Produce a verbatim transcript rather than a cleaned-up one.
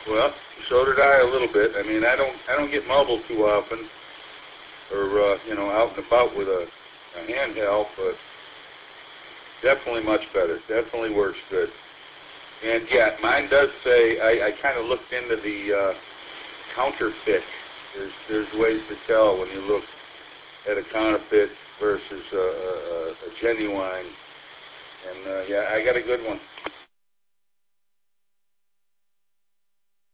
Well, so did I a little bit. I mean, I don't I don't get mobile too often, or uh, you know, out and about with a, a handheld, but definitely much better. Definitely works good. And yeah, mine does say, I, I kind of looked into the uh, counterfeit. There's there's ways to tell when you look at a counterfeit versus a, a, a genuine. And uh, yeah, I got a good one.